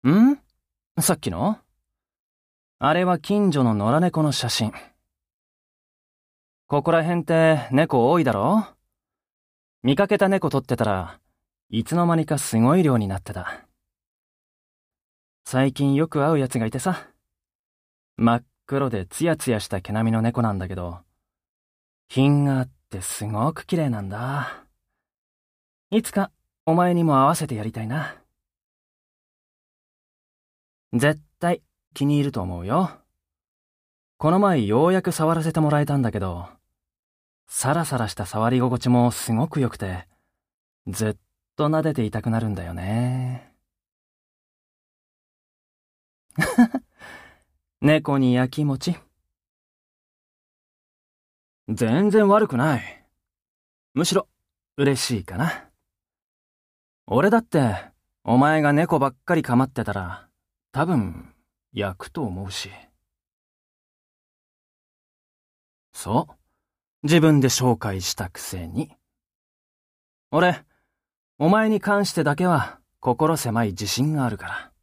ん？さっきの？あれは近所の野良猫の写真。ここら辺って猫多いだろ？見かけた猫撮ってたらいつの間にかすごい量になってた。最近よく会うやつがいてさ。真っ黒でツヤツヤした毛並みの猫なんだけど、品があってすごく綺麗なんだ。いつかお前にも会わせてやりたいな。絶対気に入ると思うよ。この前ようやく触らせてもらえたんだけど、サラサラした触り心地もすごく良くて、ずっと撫でていたくなるんだよね。猫に焼き餅？全然悪くない。むしろ嬉しいかな。俺だってお前が猫ばっかり構ってたら多分焼くと思うし。そう。自分で紹介したくせに。俺、お前に関してだけは心狭い自信があるから。